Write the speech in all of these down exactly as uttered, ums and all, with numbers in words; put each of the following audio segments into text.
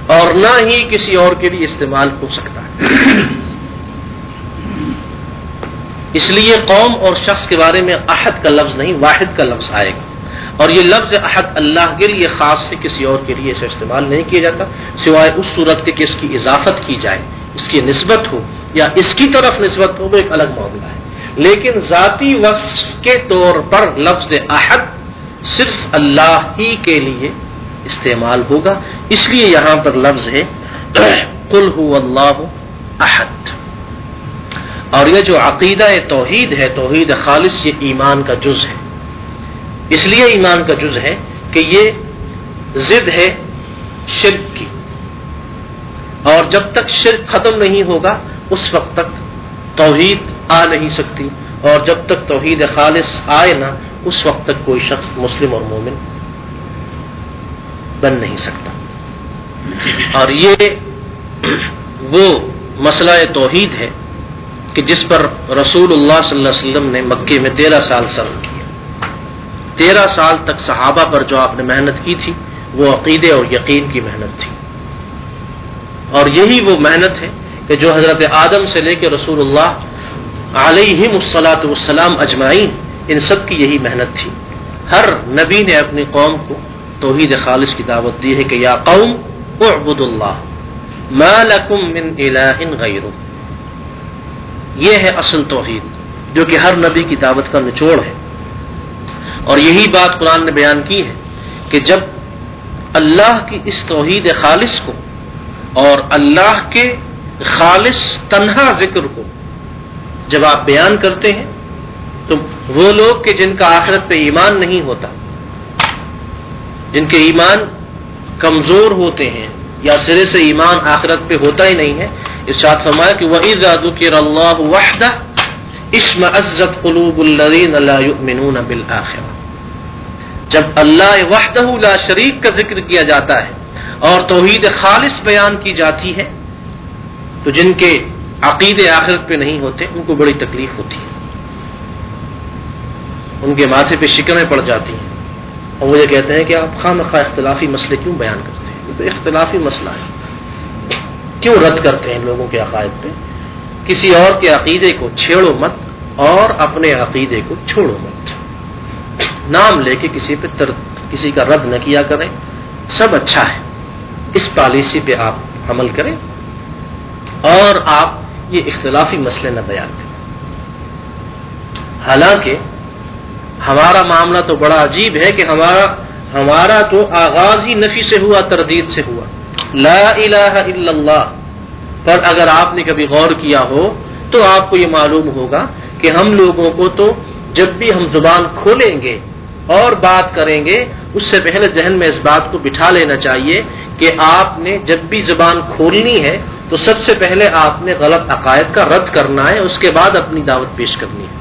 اور نہ ہی کسی اور کے لیے استعمال ہو سکتا ہے. اس لیے قوم اور شخص کے بارے میں احد کا لفظ نہیں واحد کا لفظ آئے گا، اور یہ لفظ احد اللہ کے لیے خاص ہے، کسی اور کے لیے اسے استعمال نہیں کیا جاتا سوائے اس صورت کے کہ اس کی اضافت کی جائے، اس کی نسبت ہو یا اس کی طرف نسبت ہو، وہ ایک الگ معاملہ ہے. لیکن ذاتی وصف کے طور پر لفظ احد صرف اللہ ہی کے لیے استعمال ہوگا، اس لیے یہاں پر لفظ ہے قل هو اللہ احد. اور یہ جو عقیدہ توحید ہے، توحید خالص، یہ ایمان کا جز ہے. اس لیے ایمان کا جز ہے کہ یہ ضد ہے شرک کی، اور جب تک شرک ختم نہیں ہوگا اس وقت تک توحید آ نہیں سکتی، اور جب تک توحید خالص آئے نہ اس وقت تک کوئی شخص مسلم اور مومن بن نہیں سکتا. اور یہ وہ مسئلہ توحید ہے کہ جس پر رسول اللہ صلی اللہ علیہ وسلم نے مکے میں تیرہ سال صرف کیا. تیرہ سال تک صحابہ پر جو آپ نے محنت کی تھی وہ عقیدے اور یقین کی محنت تھی، اور یہی وہ محنت ہے کہ جو حضرت آدم سے لے کے رسول اللہ علیہم الصلاۃ والسلام اجمعین ان سب کی یہی محنت تھی. ہر نبی نے اپنی قوم کو توحید خالص کی دعوت دی ہے کہ یا قوم اعبدوا اللہ ما لکم من الہ غیرہ. یہ ہے اصل توحید جو کہ ہر نبی کی دعوت کا نچوڑ ہے. اور یہی بات قرآن نے بیان کی ہے کہ جب اللہ کی اس توحید خالص کو اور اللہ کے خالص تنہا ذکر کو جب آپ بیان کرتے ہیں تو وہ لوگ کہ جن کا آخرت پہ ایمان نہیں ہوتا، جن کے ایمان کمزور ہوتے ہیں یا سرے سے ایمان آخرت پہ ہوتا ہی نہیں ہے، ارشاد فرمایا کہ وَإِذَا ذُكِرَ اللَّهُ وَحْدَهُ اشْمَأَزَّتْ قُلُوبُ الَّذِينَ لَا يُؤْمِنُونَ بِالْآخِرَةِ. جب اللہ وحدہ لا شریک کا ذکر کیا جاتا ہے اور توحید خالص بیان کی جاتی ہے تو جن کے عقیدے آخرت پہ نہیں ہوتے ان کو بڑی تکلیف ہوتی ہے، ان کے ماتھے پہ شکنیں پڑ جاتی ہیں، اور وہ یہ کہتے ہیں کہ آپ خواہ مخواہ اختلافی مسئلے کیوں بیان کرتے ہیں؟ یہ تو اختلافی مسئلہ ہے، کیوں رد کرتے ہیں لوگوں کے عقائد پہ؟ کسی اور کے عقیدے کو چھیڑو مت اور اپنے عقیدے کو چھوڑو مت. نام لے کے کسی پہ تر کسی کا رد نہ کیا کریں، سب اچھا ہے، اس پالیسی پہ آپ عمل کریں اور آپ یہ اختلافی مسئلے نہ بیان کریں. حالانکہ ہمارا معاملہ تو بڑا عجیب ہے کہ ہمارا ہمارا تو آغاز ہی نفی سے ہوا، تردید سے ہوا. لا الہ الا اللہ پر اگر آپ نے کبھی غور کیا ہو تو آپ کو یہ معلوم ہوگا کہ ہم لوگوں کو تو جب بھی ہم زبان کھولیں گے اور بات کریں گے اس سے پہلے ذہن میں اس بات کو بٹھا لینا چاہیے کہ آپ نے جب بھی زبان کھولنی ہے تو سب سے پہلے آپ نے غلط عقائد کا رد کرنا ہے، اس کے بعد اپنی دعوت پیش کرنی ہے.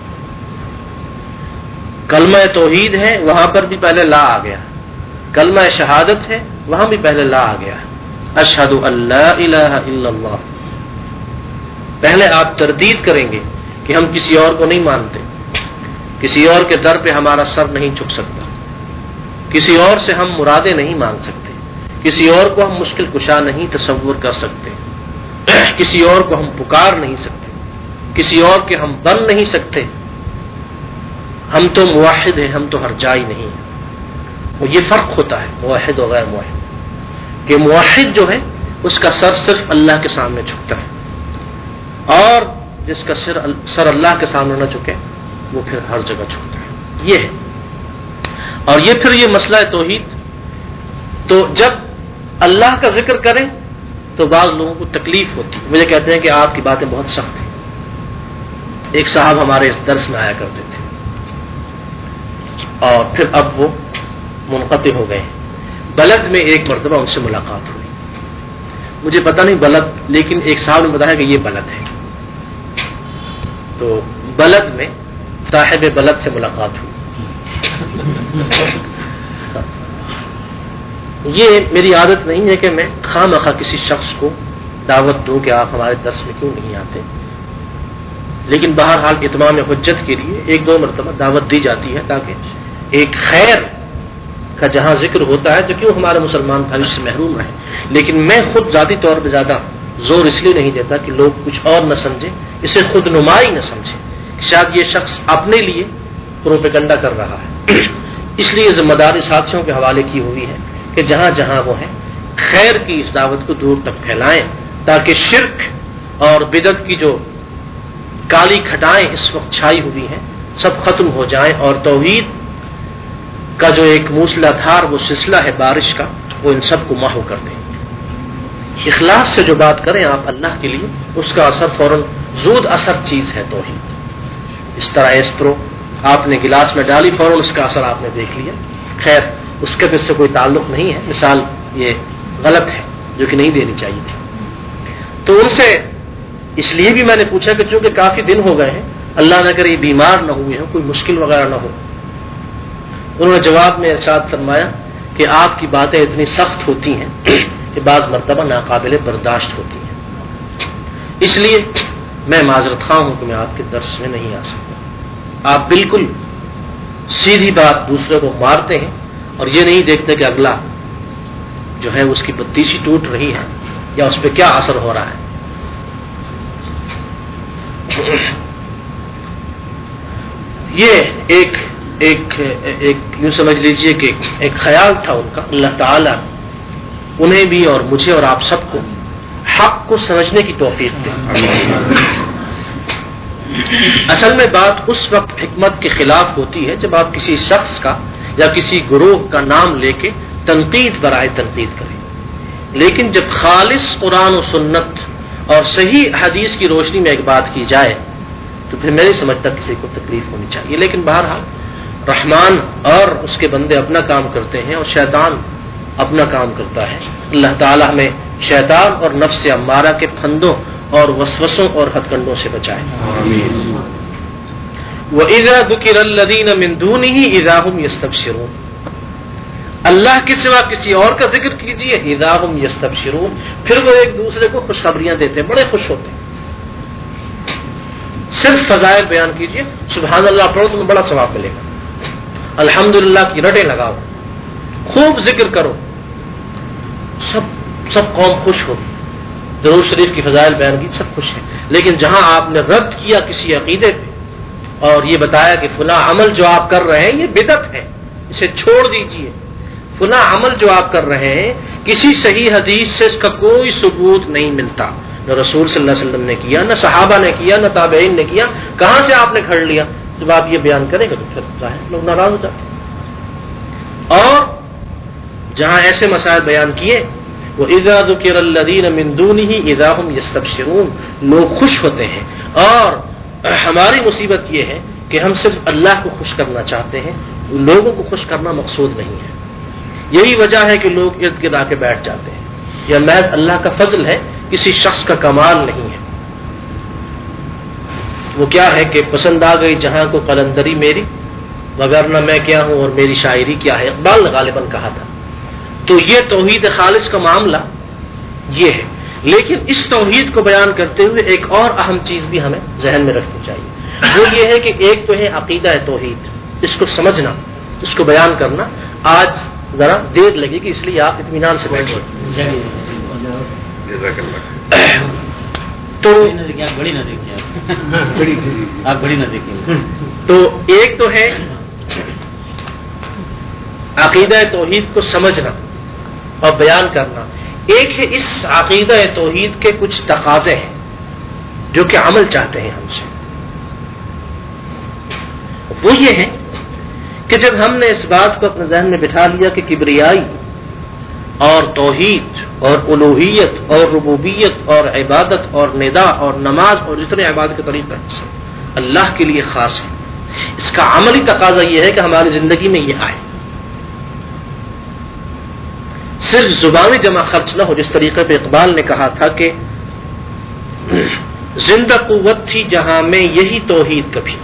کلمہ توحید ہے وہاں پر بھی پہلے لا آ گیا، کلمہ شہادت ہے وہاں بھی پہلے لا آ گیا، اشہد ان لا الہ الا اللہ. پہلے آپ تردید کریں گے کہ ہم کسی اور کو نہیں مانتے، کسی اور کے در پہ ہمارا سر نہیں جھک سکتا، کسی اور سے ہم مرادیں نہیں مانگ سکتے، کسی اور کو ہم مشکل کشا نہیں تصور کر سکتے، کسی اور کو ہم پکار نہیں سکتے، کسی اور کے ہم بن نہیں سکتے. ہم تو موحد ہیں، ہم تو ہر جائی نہیں ہیں. اور یہ فرق ہوتا ہے موحد اور غیر موحد، کہ موحد جو ہے اس کا سر صرف اللہ کے سامنے جھکتا ہے، اور جس کا سر سر اللہ کے سامنے نہ جھکے وہ پھر ہر جگہ جھکتا ہے. یہ ہے. اور یہ پھر یہ مسئلہ ہے توحید. تو جب اللہ کا ذکر کریں تو بعض لوگوں کو تکلیف ہوتی ہے، مجھے کہتے ہیں کہ آپ کی باتیں بہت سخت ہیں. ایک صاحب ہمارے اس درس میں آیا کرتے تھے اور پھر اب وہ منقطع ہو گئے ہیں. بلد میں ایک مرتبہ ان سے ملاقات ہوئی، مجھے پتہ نہیں بلد، لیکن ایک صاحب نے بتایا کہ یہ بلد ہے. تو بلد میں صاحب بلد سے ملاقات ہوئی. یہ میری عادت نہیں ہے کہ میں خواہ مخواہ کسی شخص کو دعوت دوں کہ آپ ہمارے درس میں کیوں نہیں آتے، لیکن بہرحال اتمام حجت کے لیے ایک دو مرتبہ دعوت دی جاتی ہے تاکہ ایک خیر کا جہاں ذکر ہوتا ہے تو کیوں ہمارے مسلمان بھائی سے محروم رہیں. لیکن میں خود ذاتی طور پہ زیادہ زور اس لیے نہیں دیتا کہ لوگ کچھ اور نہ سمجھیں, اسے خود نمائی نہ سمجھیں, شاید یہ شخص اپنے لیے پروپیگنڈا کر رہا ہے. اس لیے ذمہ داری ساتھیوں کے حوالے کی ہوئی ہے کہ جہاں جہاں وہ ہیں خیر کی اس دعوت کو دور تک پھیلائیں, تاکہ شرک اور بدعت کی جو کالی گھٹائیں اس وقت چھائی ہوئی ہیں سب ختم ہو جائیں, اور توحید کا جو ایک موسلا دھار وہ سلسلہ ہے بارش کا, وہ ان سب کو محو کر دیں. اخلاص سے جو بات کریں آپ اللہ کے لیے, اس کا اثر فوراً زود اثر چیز ہے توحید. اس طرح ایسپرو آپ نے گلاس میں ڈالی, فوراً اس کا اثر آپ نے دیکھ لیا. خیر اس کے اس سے کوئی تعلق نہیں ہے, مثال یہ غلط ہے جو کہ نہیں دینی چاہیے تھی. تو ان سے اس لیے بھی میں نے پوچھا کہ چونکہ کافی دن ہو گئے ہیں, اللہ نہ کرے یہ بیمار نہ ہوئے ہیں, کوئی مشکل وغیرہ نہ ہو. انہوں نے جواب میں ارشاد فرمایا کہ آپ کی باتیں اتنی سخت ہوتی ہیں کہ بعض مرتبہ ناقابل برداشت ہوتی ہیں, اس لیے میں معذرت خواہ ہوں کہ میں آپ کے درس میں نہیں آ سکتا. آپ بالکل سیدھی بات دوسرے کو مارتے ہیں اور یہ نہیں دیکھتے کہ اگلا جو ہے اس کی بتیسی ٹوٹ رہی ہے یا اس پہ کیا اثر ہو رہا ہے. یہ ایک ایک ایک یوں سمجھ لیجئے کہ ایک خیال تھا ان کا. اللہ تعالیٰ انہیں بھی اور مجھے اور آپ سب کو حق کو سمجھنے کی توفیق دے. اصل میں بات اس وقت حکمت کے خلاف ہوتی ہے جب آپ کسی شخص کا یا کسی گروہ کا نام لے کے تنقید برائے تنقید کریں. لیکن جب خالص قرآن و سنت اور صحیح حدیث کی روشنی میں ایک بات کی جائے تو پھر میں نہیں سمجھتا کسی کو تکلیف ہونی چاہیے. لیکن بہرحال رحمان اور اس کے بندے اپنا کام کرتے ہیں اور شیطان اپنا کام کرتا ہے. اللہ تعالیٰ ہمیں شیطان اور نفس امارہ کے پھندوں اور وسوسوں اور ہتھ کنڈوں سے بچائے. وَإِذَا ذُكِرَ الَّذِينَ مِن دُونِهِ إِذَا هُمْ يَسْتَبْشِرُونَ, اللہ کے سوا کسی اور کا ذکر کیجیے, اذا ہم یستبشرون, پھر وہ ایک دوسرے کو خوشخبریاں دیتے ہیں, بڑے خوش ہوتے ہیں. صرف فضائل بیان کیجیے, سبحان اللہ پڑھو تمہیں بڑا ثواب ملے گا, الحمدللہ کی رٹیں لگاؤ, خوب ذکر کرو, سب سب قوم خوش ہوگی. درود شریف کی فضائل بیان کی, سب خوش ہیں. لیکن جہاں آپ نے رد کیا کسی عقیدے پہ اور یہ بتایا کہ فلاں عمل جو آپ کر رہے ہیں یہ بدعت ہے, اسے چھوڑ دیجیے, فلاں عمل جو آپ کر رہے ہیں کسی صحیح حدیث سے اس کا کوئی ثبوت نہیں ملتا, نہ رسول صلی اللہ علیہ وسلم نے کیا, نہ صحابہ نے کیا, نہ تابعین نے کیا, کہاں سے آپ نے گھڑ لیا. جب آپ یہ بیان کریں گے تو پھر ظاہر لوگ ناراض ہو جاتے ہیں. اور جہاں ایسے مسائل بیان کیے, وَإِذَا ذُكِرَ الَّذِينَ مِن دُونِهِ إِذَا هُمْ يَسْتَبْشِرُونَ, لوگ خوش ہوتے ہیں. اور ہماری مصیبت یہ ہے کہ ہم صرف اللہ کو خوش کرنا چاہتے ہیں, لوگوں کو خوش کرنا مقصود نہیں ہے. یہی وجہ ہے کہ لوگ ارد گرد آ کے بیٹھ جاتے ہیں. یہ محض اللہ کا فضل ہے, کسی شخص کا کمال نہیں ہے. وہ کیا ہے کہ پسند آ گئی جہاں کو قلندری میری, وگرنہ میں کیا ہوں اور میری شاعری کیا ہے, اقبال نے غالباً کہا تھا. تو یہ توحید خالص کا معاملہ یہ ہے. لیکن اس توحید کو بیان کرتے ہوئے ایک اور اہم چیز بھی ہمیں ذہن میں رکھنی چاہیے, وہ یہ ہے کہ ایک تو ہے عقیدہ توحید, اس کو سمجھنا, اس کو بیان کرنا. آج ذرا دیر لگے گی, اس لیے آپ اطمینان سے بیٹھیں. تو بڑی نہ دیکھیے, آپ بڑی نہ دیکھیے. تو ایک تو ہے عقیدہ توحید کو سمجھنا اور بیان کرنا, ایک ہے اس عقیدہ توحید کے کچھ تقاضے ہیں جو کہ عمل چاہتے ہیں ہم سے. وہ یہ ہے کہ جب ہم نے اس بات کو اپنے ذہن میں بٹھا لیا کہ کبریائی اور توحید اور الوہیت اور ربوبیت اور عبادت اور ندا اور نماز اور جتنے عبادت کے طریقے اللہ کے لیے خاص ہے, اس کا عملی تقاضا یہ ہے کہ ہماری زندگی میں یہ آئے. صرف زبانی جمع خرچ نہ ہو, جس طریقے پہ اقبال نے کہا تھا کہ زندہ قوت تھی جہاں میں یہی توحید کبھی,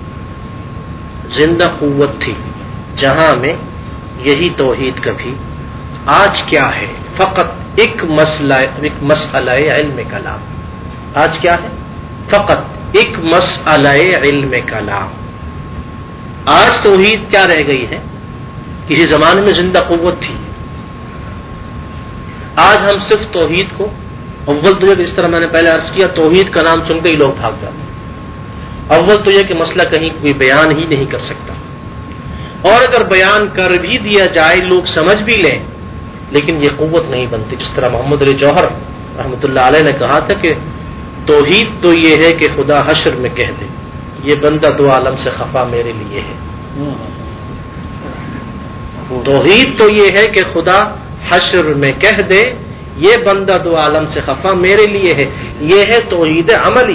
زندہ قوت تھی جہاں میں یہی توحید کبھی, آج کیا ہے فقط ایک مسئلہ ایک مسئلہ علم کلام. آج کیا ہے فقط ایک مسئلہ علم کلام. آج توحید کیا رہ گئی ہے, کسی زمانے میں زندہ قوت تھی. آج ہم صرف توحید کو اول تو یہ کہ اس طرح میں نے پہلے عرض کیا توحید کا نام سنتے ہی لوگ بھاگ جاتے ہیں. اول تو یہ کہ مسئلہ کہیں کوئی بیان ہی نہیں کر سکتا, اور اگر بیان کر بھی دیا جائے لوگ سمجھ بھی لیں لیکن یہ قوت نہیں بنتی. جس طرح محمد علی جوہر رحمۃ اللہ علیہ نے کہا تھا کہ توحید تو یہ ہے کہ خدا حشر میں کہہ دے یہ بندہ دو عالم سے خفا میرے لیے ہے. توحید تو یہ ہے کہ خدا حشر میں کہہ دے یہ بندہ دو عالم سے خفا میرے لیے ہے. یہ ہے توحید عملی.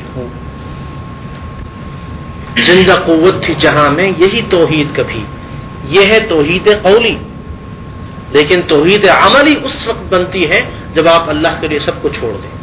زندہ قوت تھی جہاں میں یہی توحید کبھی. یہ ہے توحید قولی. لیکن توحید عملی اس وقت بنتی ہے جب آپ اللہ کے لیے سب کو چھوڑ دیں.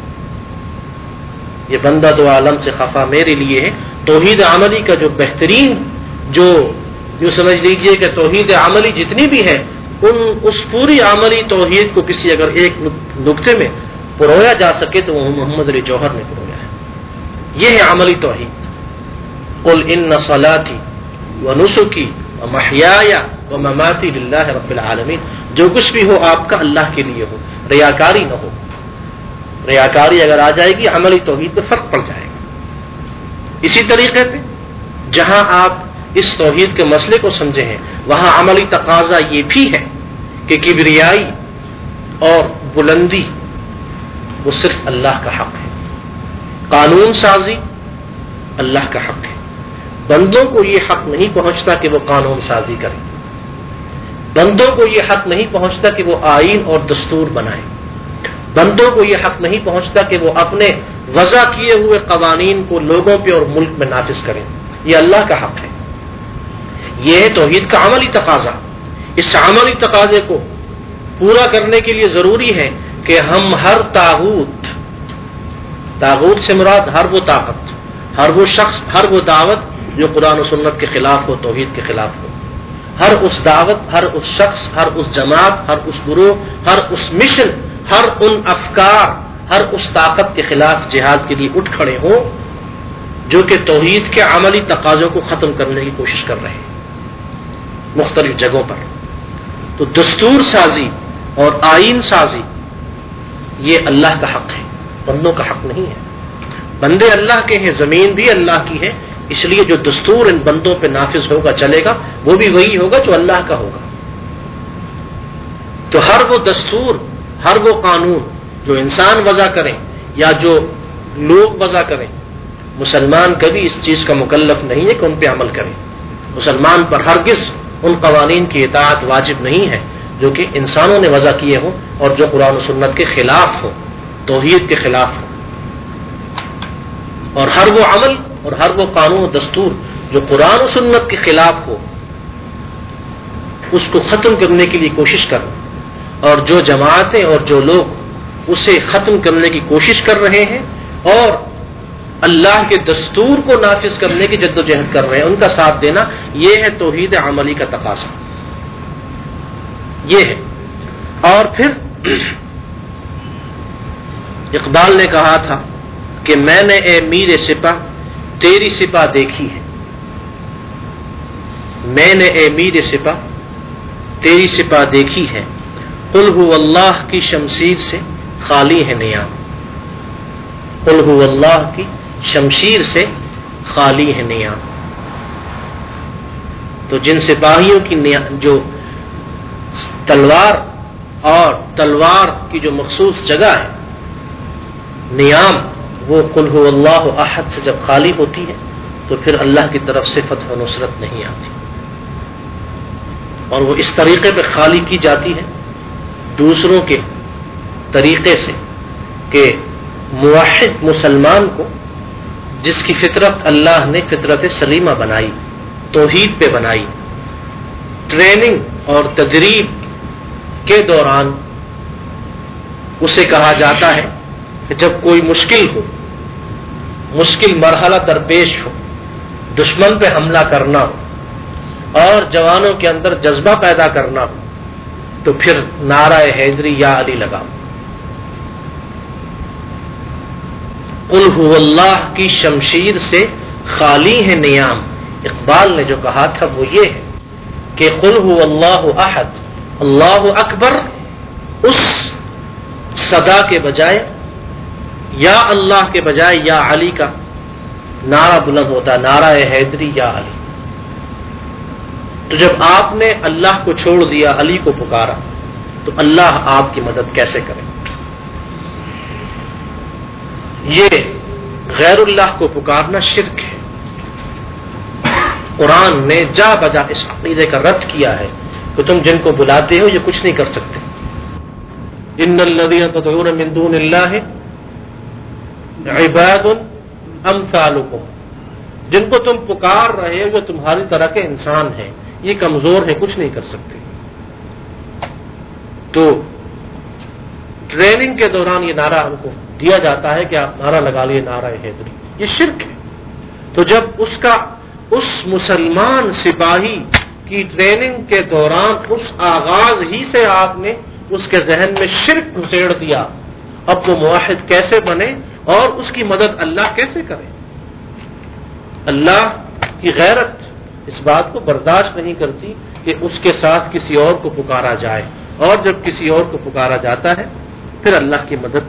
یہ بندہ دو عالم سے خفا میرے لیے ہے. توحید عملی کا جو بہترین جو یوں سمجھ لیجئے کہ توحید عملی جتنی بھی ہے ان اس پوری عملی توحید کو کسی اگر ایک نقطے میں پرویا جا سکے تو وہ محمد علی جوہر نے پرویا ہے. یہ ہے عملی توحید. قل ان صلاتی ونسکی ومحیای ومماتی للہ رب العالمین. جو کچھ بھی ہو آپ کا اللہ کے لیے ہو, ریاکاری نہ ہو. ریاکاری اگر آ جائے گی عملی توحید میں فرق پڑ جائے گا. اسی طریقے پہ جہاں آپ اس توحید کے مسئلے کو سمجھے ہیں وہاں عملی تقاضا یہ بھی ہے کہ کبریائی اور بلندی وہ صرف اللہ کا حق ہے. قانون سازی اللہ کا حق ہے. بندوں کو یہ حق نہیں پہنچتا کہ وہ قانون سازی کریں. بندوں کو یہ حق نہیں پہنچتا کہ وہ آئین اور دستور بنائیں. بندوں کو یہ حق نہیں پہنچتا کہ وہ اپنے وضع کیے ہوئے قوانین کو لوگوں پہ اور ملک میں نافذ کریں. یہ اللہ کا حق ہے. یہ ہے توحید کا عملی تقاضا. اس عملی تقاضے کو پورا کرنے کے لیے ضروری ہے کہ ہم ہر طاغوت, طاغوت سے مراد ہر وہ طاقت, ہر وہ شخص, ہر وہ دعوت جو قرآن و سنت کے خلاف ہو, توحید کے خلاف ہو, ہر اس دعوت, ہر اس شخص, ہر اس جماعت, ہر اس گروہ, ہر اس مشن, ہر ان افکار, ہر اس طاقت کے خلاف جہاد کے لیے اٹھ کھڑے ہوں جو کہ توحید کے عملی تقاضوں کو ختم کرنے کی کوشش کر رہے ہیں مختلف جگہوں پر. تو دستور سازی اور آئین سازی یہ اللہ کا حق ہے, بندوں کا حق نہیں ہے. بندے اللہ کے ہیں, زمین بھی اللہ کی ہے, اس لیے جو دستور ان بندوں پہ نافذ ہوگا چلے گا وہ بھی وہی ہوگا جو اللہ کا ہوگا. تو ہر وہ دستور, ہر وہ قانون جو انسان وضع کریں یا جو لوگ وضع کریں, مسلمان کبھی اس چیز کا مکلف نہیں ہے کہ ان پہ عمل کریں. مسلمان پر ہرگز ان قوانین کی اطاعت واجب نہیں ہے جو کہ انسانوں نے وضع کیے ہوں اور جو قرآن و سنت کے خلاف ہو, توحید کے خلاف ہو. اور ہر وہ عمل اور ہر وہ قانون و دستور جو قرآن و سنت کے خلاف ہو اس کو ختم کرنے کے لیے کوشش کریں. اور جو جماعتیں اور جو لوگ اسے ختم کرنے کی کوشش کر رہے ہیں اور اللہ کے دستور کو نافذ کرنے کی جد و جہد کر رہے ہیں ان کا ساتھ دینا, یہ ہے توحید عملی کا تقاضا. یہ ہے. اور پھر اقبال نے کہا تھا کہ میں نے اے میر سپاہ تیری سپاہ دیکھی ہے. میں نے اے میر سپاہ تیری سپاہ دیکھی ہے. قل هو اللہ کی شمشیر سے خالی ہے نیام. قل هو اللہ کی شمشیر سے خالی ہے نیام. تو جن سپاہیوں کی جو تلوار اور تلوار کی جو مخصوص جگہ ہے نیام, وہ قل هو اللہ احد سے جب خالی ہوتی ہے تو پھر اللہ کی طرف سے فتح و نصرت نہیں آتی. اور وہ اس طریقے پہ خالی کی جاتی ہے دوسروں کے طریقے سے کہ موحد مسلمان کو جس کی فطرت اللہ نے فطرت سلیمہ بنائی, توحید پہ بنائی, ٹریننگ اور تدریب کے دوران اسے کہا جاتا ہے کہ جب کوئی مشکل ہو, مشکل مرحلہ درپیش ہو, دشمن پہ حملہ کرنا ہو اور جوانوں کے اندر جذبہ پیدا کرنا ہو تو پھر نعرہ حیدری یا علی لگاؤ. قل هو اللہ کی شمشیر سے خالی ہے نیام. اقبال نے جو کہا تھا وہ یہ ہے کہ قل هو اللہ احد اللہ اکبر اس صدا کے بجائے یا اللہ کے بجائے یا علی کا نعرہ بلند ہوتا، نعرہ حیدری یا علی. تو جب آپ نے اللہ کو چھوڑ دیا، علی کو پکارا، تو اللہ آپ کی مدد کیسے کرے؟ یہ غیر اللہ کو پکارنا شرک ہے. قرآن نے جا بجا اس عقیدے کا رد کیا ہے کہ تم جن کو بلاتے ہو یہ کچھ نہیں کر سکتے. ان الذین تدعون من دون اللہ عباد امثالکم، جن کو تم پکار رہے ہو جو تمہاری طرح کے انسان ہیں، یہ کمزور ہیں، کچھ نہیں کر سکتے. تو ٹریننگ کے دوران یہ نعرہ ہم کو دیا جاتا ہے کہ آپ نعرہ لگا لیے نعرہ حیدری، یہ شرک ہے. تو جب اس کا اس مسلمان سپاہی کی ٹریننگ کے دوران اس آغاز ہی سے آپ نے اس کے ذہن میں شرک گھسیڑ دیا، اب وہ موحد کیسے بنے اور اس کی مدد اللہ کیسے کرے؟ اللہ کی غیرت اس بات کو برداشت نہیں کرتی کہ اس کے ساتھ کسی اور کو پکارا جائے، اور جب کسی اور کو پکارا جاتا ہے پھر اللہ کی مدد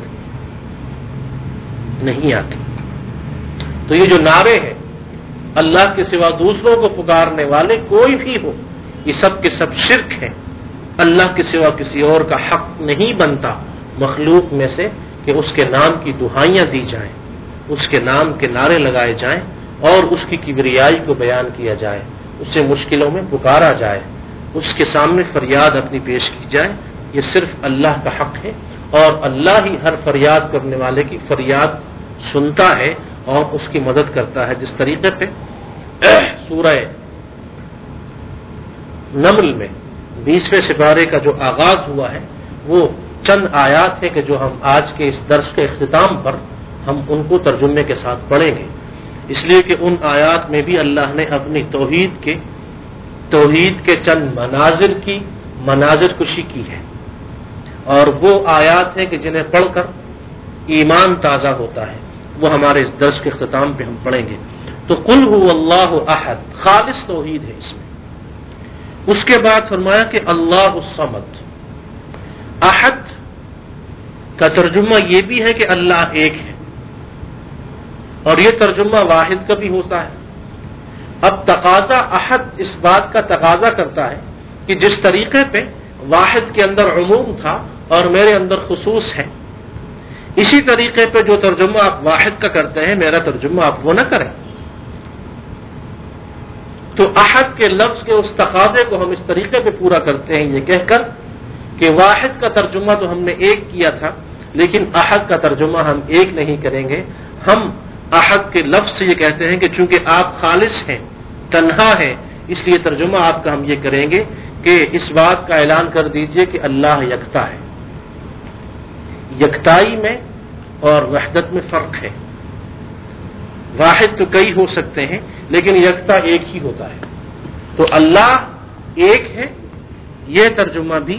نہیں آتی. تو یہ جو نعرے ہیں اللہ کے سوا دوسروں کو پکارنے والے کوئی بھی ہو، یہ سب کے سب شرک ہیں. اللہ کے سوا کسی اور کا حق نہیں بنتا مخلوق میں سے کہ اس کے نام کی دہائیاں دی جائیں، اس کے نام کے نعرے لگائے جائیں اور اس کی کبریائی کو بیان کیا جائے، اسے مشکلوں میں پکارا جائے، اس کے سامنے فریاد اپنی پیش کی جائے. یہ صرف اللہ کا حق ہے اور اللہ ہی ہر فریاد کرنے والے کی فریاد سنتا ہے اور اس کی مدد کرتا ہے. جس طریقے پہ سورہ نمل میں بیسویں سپارے کا جو آغاز ہوا ہے وہ چند آیات ہے کہ جو ہم آج کے اس درس کے اختتام پر ہم ان کو ترجمے کے ساتھ پڑھیں گے، اس لیے کہ ان آیات میں بھی اللہ نے اپنی توحید کے توحید کے چند مناظر کی مناظر کشی کی ہے، اور وہ آیات ہیں کہ جنہیں پڑھ کر ایمان تازہ ہوتا ہے. وہ ہمارے اس درس کے اختتام پہ ہم پڑھیں گے. تو قل هو اللہ احد خالص توحید ہے اس میں. اس کے بعد فرمایا کہ اللہ الصمد. احد کا ترجمہ یہ بھی ہے کہ اللہ ایک ہے، اور یہ ترجمہ واحد کا بھی ہوتا ہے. اب تقاضا احد اس بات کا تقاضا کرتا ہے کہ جس طریقے پہ واحد کے اندر عموم تھا اور میرے اندر خصوص ہے، اسی طریقے پہ جو ترجمہ آپ واحد کا کرتے ہیں میرا ترجمہ آپ وہ نہ کریں. تو احد کے لفظ کے اس تقاضے کو ہم اس طریقے پہ پورا کرتے ہیں یہ کہہ کر کہ واحد کا ترجمہ تو ہم نے ایک کیا تھا لیکن احد کا ترجمہ ہم ایک نہیں کریں گے. ہم احد کے لفظ سے یہ کہتے ہیں کہ چونکہ آپ خالص ہیں، تنہا ہیں، اس لیے ترجمہ آپ کا ہم یہ کریں گے کہ اس بات کا اعلان کر دیجئے کہ اللہ یکتا ہے. یکتائی میں اور وحدت میں فرق ہے. واحد تو کئی ہو سکتے ہیں لیکن یکتا ایک ہی ہوتا ہے. تو اللہ ایک ہے، یہ ترجمہ بھی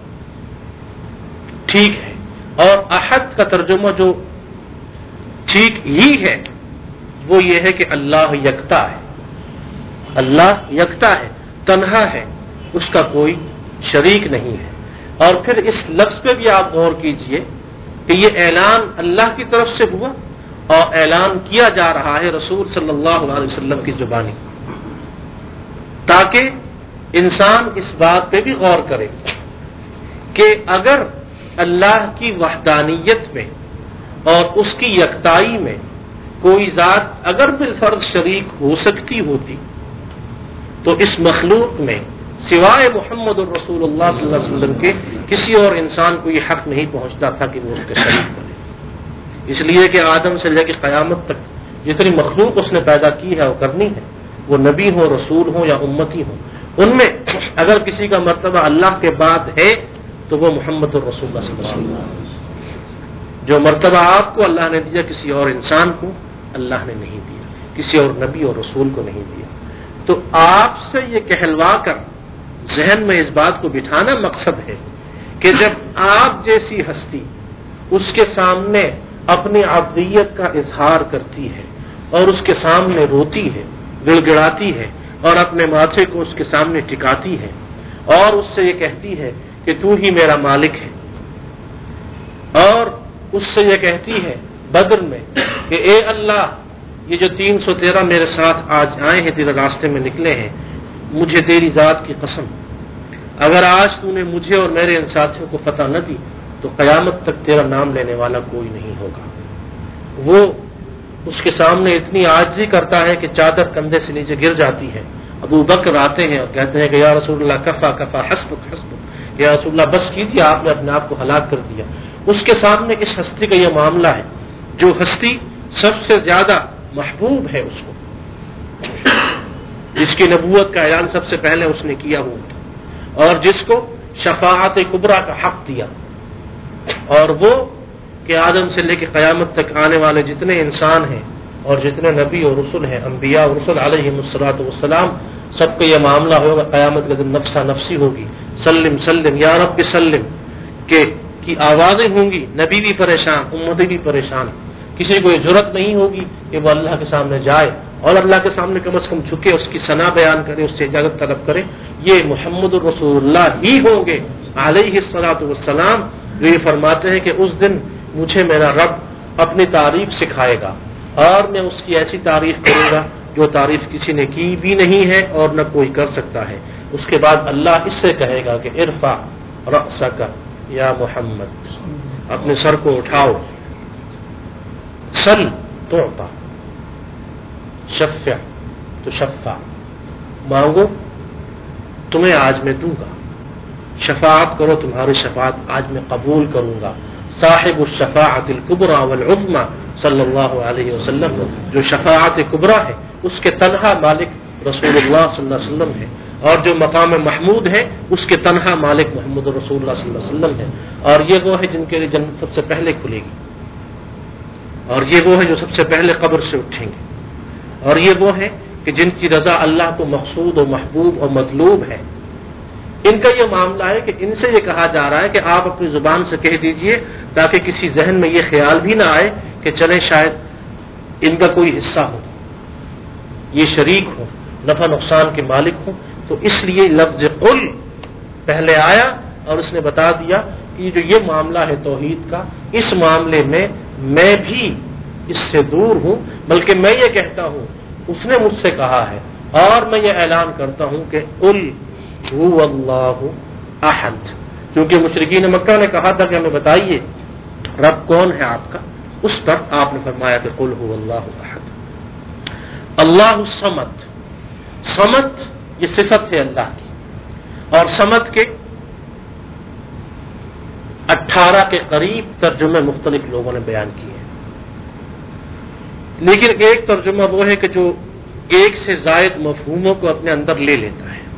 ٹھیک ہے. اور احد کا ترجمہ جو ٹھیک ہی ہے وہ یہ ہے کہ اللہ یکتا ہے. اللہ یکتا ہے، تنہا ہے، اس کا کوئی شریک نہیں ہے. اور پھر اس لفظ پہ بھی آپ غور کیجئے کہ یہ اعلان اللہ کی طرف سے ہوا اور اعلان کیا جا رہا ہے رسول صلی اللہ علیہ وسلم کی زبانی، تاکہ انسان اس بات پہ بھی غور کرے کہ اگر اللہ کی وحدانیت میں اور اس کی یکتائی میں کوئی ذات اگر بالفرض شریک ہو سکتی ہوتی تو اس مخلوق میں سوائے محمد الرسول اللہ صلی اللہ علیہ وسلم کے کسی اور انسان کو یہ حق نہیں پہنچتا تھا کہ وہ اس کے شریک بنے. اس لیے کہ آدم سے لے کے قیامت تک جتنی مخلوق اس نے پیدا کی ہے اور کرنی ہے، وہ نبی ہو، رسول ہو یا امتی ہو، ان میں اگر کسی کا مرتبہ اللہ کے بعد ہے تو وہ محمد الرسول اللہ صلی اللہ علیہ وسلم. جو مرتبہ آپ کو اللہ نے دیا کسی اور انسان کو اللہ نے نہیں دیا، کسی اور نبی اور رسول کو نہیں دیا. تو آپ سے یہ کہلوا کر ذہن میں اس بات کو بٹھانا مقصد ہے کہ جب آپ جیسی ہستی اس کے سامنے اپنی عبدیت کا اظہار کرتی ہے اور اس کے سامنے روتی ہے، گڑ گڑاتی ہے، اور اپنے ماتھے کو اس کے سامنے ٹکاتی ہے اور اس سے یہ کہتی ہے کہ تو ہی میرا مالک ہے، اور اس سے یہ کہتی ہے بدر میں کہ اے اللہ، یہ جو تین سو تیرہ میرے ساتھ آج آئے ہیں، تیرے راستے میں نکلے ہیں، مجھے تیری ذات کی قسم، اگر آج تو نے مجھے اور میرے ان ساتھیوں کو فتح نہ دی تو قیامت تک تیرا نام لینے والا کوئی نہیں ہوگا۔ وہ اس کے سامنے اتنی عاجزی کرتا ہے کہ چادر کندھے سے نیچے گر جاتی ہے۔ ابو بکر آتے ہیں اور کہتے ہیں کہ یا رسول اللہ کفا کفا حسبک حسبک، یا رسول اللہ بس کیجیے، آپ نے اپنے آپ کو ہلاک کر دیا۔ اس کے سامنے اس ہستی کا یہ معاملہ ہے جو ہستی سب سے زیادہ محبوب ہے اس کو، جس کی نبوت کا اعلان سب سے پہلے اس نے کیا ہوا تھا، اور جس کو شفاعت کبریٰ کا حق دیا، اور وہ کہ آدم سے لے کے قیامت تک آنے والے جتنے انسان ہیں اور جتنے نبی اور رسل ہیں، انبیاء اور رسل علیہم الصلوۃ والسلام، سب کا یہ معاملہ ہوگا قیامت کے دن نفسا نفسی ہوگی، سلم سلم یا رب سلم کہ کی آوازیں ہوں گی، نبی بھی پریشان، امتی بھی پریشان، کسی کو یہ جرت نہیں ہوگی کہ وہ اللہ کے سامنے جائے اور اللہ کے سامنے کم از کم جھکے، اس کی ثنا بیان کرے، اس سے اجازت طلب کرے۔ یہ محمد الرسول اللہ ہی ہوں گے علیہ الصلوۃ والسلام جو یہ فرماتے ہیں کہ اس دن مجھے میرا رب اپنی تعریف سکھائے گا اور میں اس کی ایسی تعریف کروں گا جو تعریف کسی نے کی بھی نہیں ہے اور نہ کوئی کر سکتا ہے۔ اس کے بعد اللہ اس سے کہے گا کہ ارفع رأسک یا محمد، اپنے سر کو اٹھاؤ، سل تعطیٰ، شفع تشفع، مانگو تمہیں آج میں دوں گا، شفاعت کرو تمہاری شفاعت آج میں قبول کروں گا۔ صاحب الشفاعت الکبریٰ والعظمیٰ صلی اللہ علیہ وسلم، جو شفاعت کبریٰ ہے اس کے تنہا مالک رسول اللہ صلی اللہ علیہ وسلم ہے، اور جو مقام محمود ہے اس کے تنہا مالک محمد رسول اللہ صلی اللہ علیہ وسلم ہے، اور یہ وہ ہے جن کے لیے جنت سب سے پہلے کھلے گی، اور یہ وہ ہے جو سب سے پہلے قبر سے اٹھیں گے، اور یہ وہ ہے کہ جن کی رضا اللہ کو مقصود و محبوب اور مطلوب ہے۔ ان کا یہ معاملہ ہے کہ ان سے یہ کہا جا رہا ہے کہ آپ اپنی زبان سے کہہ دیجئے تاکہ کسی ذہن میں یہ خیال بھی نہ آئے کہ چلے شاید ان کا کوئی حصہ ہو، یہ شریک ہو، نفع نقصان کے مالک ہو، تو اس لیے لفظ قل پہلے آیا اور اس نے بتا دیا کہ جو یہ معاملہ ہے توحید کا، اس معاملے میں میں بھی اس سے دور ہوں، بلکہ میں یہ کہتا ہوں اس نے مجھ سے کہا ہے، اور میں یہ اعلان کرتا ہوں کہ قل هو اللہ احد، کیونکہ مشرکین مکہ نے کہا تھا کہ ہمیں بتائیے رب کون ہے آپ کا، اس پر آپ نے فرمایا کہ قل هو اللہ احد۔ اللہ الصمد، صمد یہ صفت ہے اللہ کی، اور صمد کے اٹھارہ کے قریب ترجمے مختلف لوگوں نے بیان کیے ہیں، لیکن ایک ترجمہ وہ ہے کہ جو ایک سے زائد مفہوموں کو اپنے اندر لے لیتا ہے۔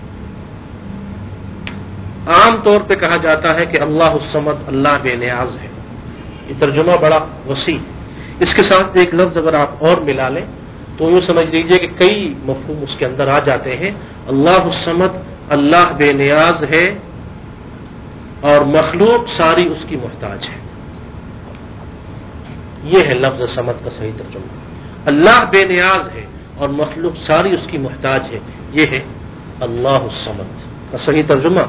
عام طور پہ کہا جاتا ہے کہ اللہ الصمد، اللہ بے نیاز ہے، یہ ترجمہ بڑا وسیع ہے۔ اس کے ساتھ ایک لفظ اگر آپ اور ملا لیں تو یوں سمجھ لیجئے کہ کئی مفہوم اس کے اندر آ جاتے ہیں۔ اللہ الصمد، اللہ بے نیاز ہے اور مخلوق ساری اس کی محتاج ہے، یہ ہے لفظ صمد کا صحیح ترجمہ۔ اللہ بے نیاز ہے اور مخلوق ساری اس کی محتاج ہے، یہ ہے اللہ الصمد کا صحیح ترجمہ۔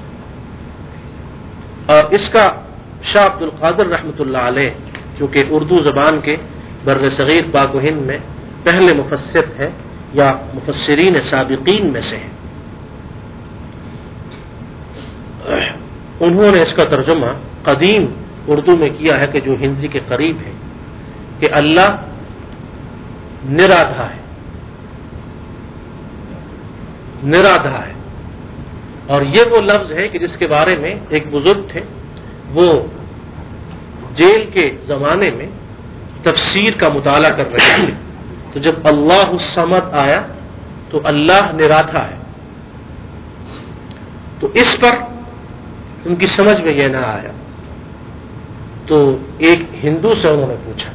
اور اس کا شاہ عبد القادر رحمۃ اللہ علیہ جو کہ اردو زبان کے بر صغیر پاک و ہند میں پہلے مفسر ہے یا مفسرین سابقین میں سے ہیں، انہوں نے اس کا ترجمہ قدیم اردو میں کیا ہے کہ جو ہندی کے قریب ہے، کہ اللہ نرادھا ہے، نرادھا ہے، اور یہ وہ لفظ ہے کہ جس کے بارے میں ایک بزرگ تھے، وہ جیل کے زمانے میں تفسیر کا مطالعہ کر رہے تھے، تو جب اللہ الصمد آیا تو اللہ نرادھا ہے، تو اس پر ان کی سمجھ میں یہ نہ آیا، تو ایک ہندو سے انہوں نے پوچھا،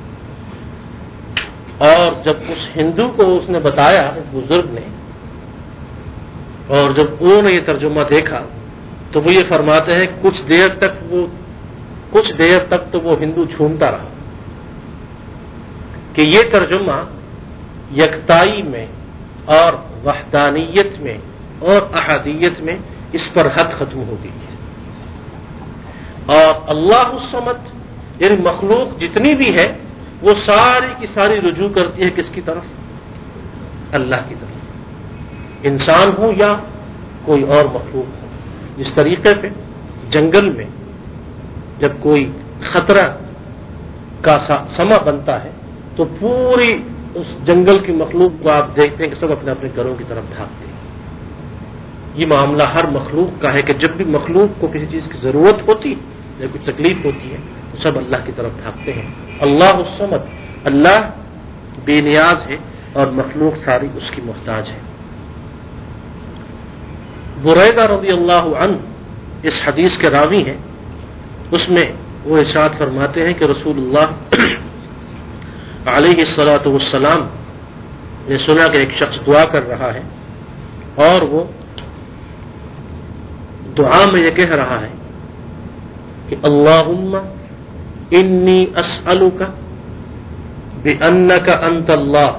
اور جب اس ہندو کو اس نے بتایا اس بزرگ نے، اور جب انہوں نے یہ ترجمہ دیکھا تو وہ یہ فرماتے ہیں کچھ دیر تک وہ کچھ دیر تک تو وہ ہندو جھومتا رہا کہ یہ ترجمہ یکتائی میں اور وحدانیت میں اور احدیت میں اس پر حد ختم ہو گئی ہے. اور اللہ الصمد یعنی مخلوق جتنی بھی ہے وہ ساری کی ساری رجوع کرتی ہے کس کی طرف؟ اللہ کی طرف. انسان ہو یا کوئی اور مخلوق ہو. جس طریقے پہ جنگل میں جب کوئی خطرہ کا سما بنتا ہے تو پوری اس جنگل کی مخلوق کو آپ دیکھتے ہیں کہ سب اپنے اپنے گھروں کی طرف بھاگتے ہیں. یہ معاملہ ہر مخلوق کا ہے کہ جب بھی مخلوق کو کسی چیز کی ضرورت ہوتی ہے یا کچھ تکلیف ہوتی ہے تو سب اللہ کی طرف بھاگتے ہیں. اللہ الصمد، اللہ بے نیاز ہے اور مخلوق ساری اس کی محتاج ہے. بریدہ رضی اللہ عنہ اس حدیث کے راوی ہیں. اس میں وہ ارشاد فرماتے ہیں کہ رسول اللہ علیہ الصلاۃ والسلام نے سنا کہ ایک شخص دعا کر رہا ہے اور وہ دعا میں یہ کہہ رہا ہے کہ اللہم انی اسألک بأنک انت اللہ،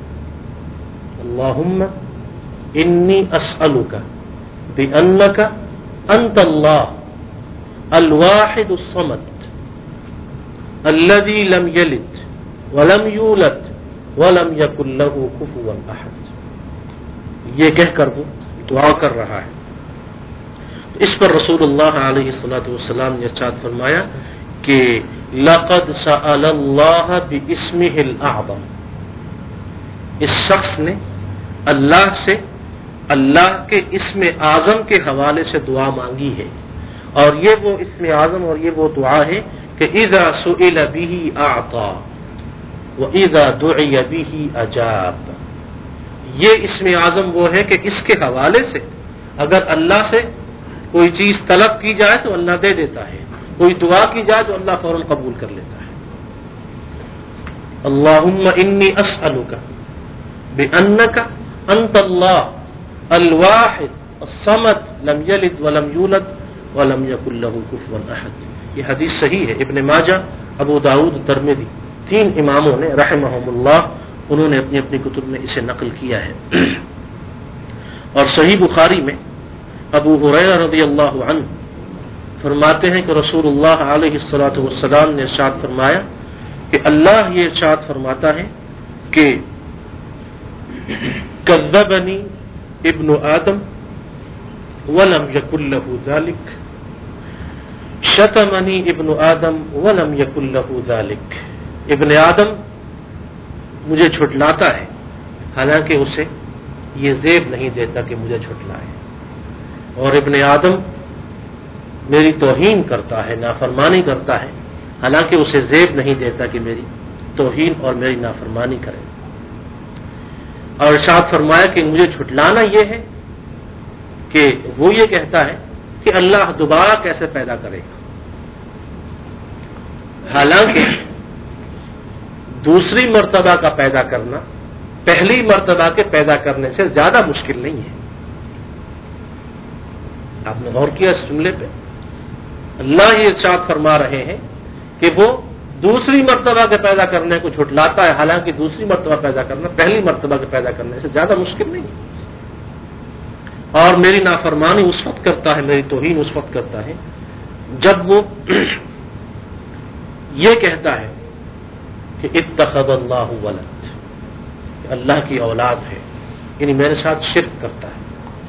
اللہم انی اسألک بأنک انت اللہ الواحد الصمد الذي لم يلد ولم يولد ولم يكن له كفوا احد. یہ کہہ کر وہ دعا کر رہا ہے. اس پر رسول اللہ علیہ الصلوۃ والسلام نے ارشاد فرمایا کہ لقد سأل اللہ باسمہ الاعظم، اس شخص نے اللہ سے اللہ کے اسم اعظم کے حوالے سے دعا مانگی ہے. اور یہ وہ اسم اعظم اور یہ وہ دعا ہے کہ اذا سئل به اعطى واذا دعي به اجاب. یہ اسم اعظم وہ ہے کہ اس کے حوالے سے اگر اللہ سے کوئی چیز طلب کی جائے تو اللہ دے دیتا ہے، کوئی دعا کی جائے تو اللہ فوراً قبول کر لیتا ہے. اللہم انی اسألک بأنک انت اللہ الواحد الصمد لم یلد ولم یولد ولم یکن لہ کفوا احد. یہ حدیث صحیح ہے. ابن ماجہ، ابو داؤد، ترمذی، تین اماموں نے رحمہم اللہ انہوں نے اپنی اپنی کتب میں اسے نقل کیا ہے. اور صحیح بخاری میں ابو ہریرہ رضی اللہ عنہ فرماتے ہیں کہ رسول اللہ علیہ الصلوۃ والسلام نے ارشاد فرمایا کہ اللہ یہ ارشاد فرماتا ہے کہ کذبنی ابن آدم ولم یکن لہ ذلک، شتمنی ابن آدم ولم یکن لہ ذلک. ابن آدم مجھے جھٹلاتا ہے حالانکہ اسے یہ زیب نہیں دیتا کہ مجھے جھٹلائے، اور ابن آدم میری توہین کرتا ہے، نافرمانی کرتا ہے حالانکہ اسے زیب نہیں دیتا کہ میری توہین اور میری نافرمانی کرے. اور ارشاد فرمایا کہ مجھے جھٹلانا یہ ہے کہ وہ یہ کہتا ہے کہ اللہ دوبارہ کیسے پیدا کرے گا، حالانکہ دوسری مرتبہ کا پیدا کرنا پہلی مرتبہ کے پیدا کرنے سے زیادہ مشکل نہیں ہے. آپ نے غور کیا اس جملے پہ؟ اللہ یہ ارشاد فرما رہے ہیں کہ وہ دوسری مرتبہ کے پیدا کرنے کو جھٹلاتا ہے، حالانکہ دوسری مرتبہ پیدا کرنا پہلی مرتبہ کے پیدا کرنے سے زیادہ مشکل نہیں ہے. اور میری نافرمانی اس وقت کرتا ہے، میری توہین اس وقت کرتا ہے جب وہ یہ کہتا ہے کہ اتخذ اللہ ولد، کہ اللہ کی اولاد ہے، یعنی میرے ساتھ شرک کرتا ہے،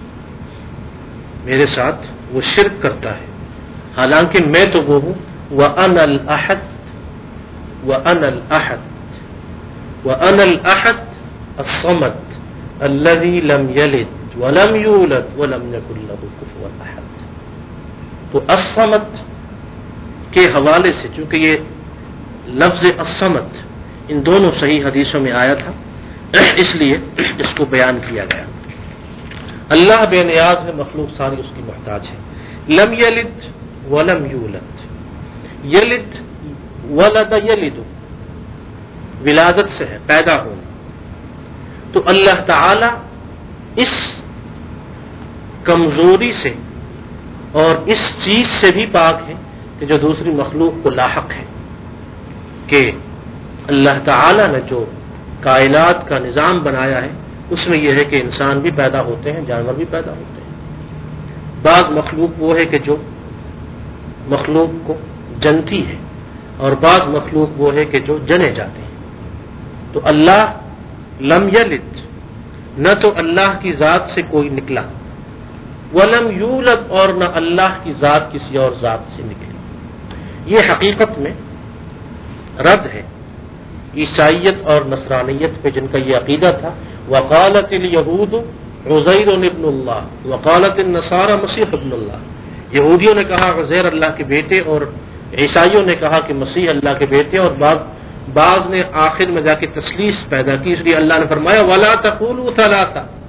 میرے ساتھ وہ شرک کرتا ہے حالانکہ میں تو وہ ہوں. وَأَنَا الْأَحَدُ وَأَنَا الْأَحَدُ وَأَنَا الْأَحَدُ الصَّمَدُ الَّذِي لَمْ يَلِدْ وَلَمْ يُولَدْ وَلَمْ يَكُنْ لَهُ كُفُوًا أَحَدٌ. تو الصمد کے حوالے سے، چونکہ یہ لفظ الصمد ان دونوں صحیح حدیثوں میں آیا تھا اس لیے اس کو بیان کیا گیا. اللہ بے نیاز ہے، مخلوق ساری اس کی محتاج ہے. لم یلد ولم یولد، یلد ولد یلد ولادت سے ہے، پیدا ہونا. تو اللہ تعالی اس کمزوری سے اور اس چیز سے بھی پاک ہے کہ جو دوسری مخلوق کو لاحق ہے، کہ اللہ تعالی نے جو کائنات کا نظام بنایا ہے اس میں یہ ہے کہ انسان بھی پیدا ہوتے ہیں، جانور بھی پیدا ہوتے ہیں۔ بعض مخلوق وہ ہے کہ جو مخلوق کو جنتی ہے، اور بعض مخلوق وہ ہے کہ جو جنے جاتے ہیں۔ تو اللہ لم یلد، نہ تو اللہ کی ذات سے کوئی نکلا، ولم یولد، اور نہ اللہ کی ذات کسی اور ذات سے نکلی۔ یہ حقیقت میں رد ہے عیسائیت اور نصرانیت پہ، جن کا یہ عقیدہ تھا۔ وقالت الیہود عزیر ابن اللہ وقالت النصارى مسیح ابن اللہ، یہودیوں نے کہا عزیر اللہ کے بیٹے، اور عیسائیوں نے کہا کہ مسیح اللہ کے بیٹے، اور بعض بعض نے آخر میں جا کے تثلیث پیدا کی، اس لیے اللہ نے فرمایا ولا تقولوا ثلاثہ،